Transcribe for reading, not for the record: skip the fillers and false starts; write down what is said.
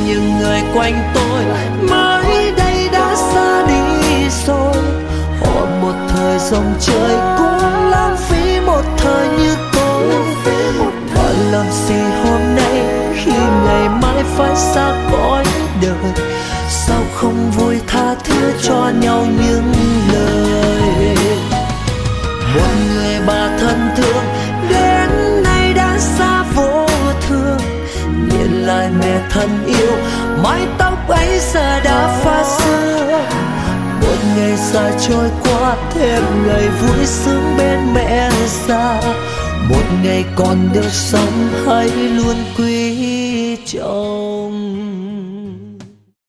nhưng người quanh tôi mới đây đã xa đi rồi. Họ một thời dòng chơi cũng lãng phí một thời như tôi. Và làm gì hôm nay khi ngày mai phải xa cõi đời, sao không vui tha thứ cho nhau những lời. Một người bà thân thương đến nay đã xa vô thương, nhìn lại mẹ thân yêu mái tóc ấy giờ đã pha sương. Một ngày dài trôi qua thêm ngày vui sướng bên mẹ già, một ngày còn được sống hãy luôn quý chồng.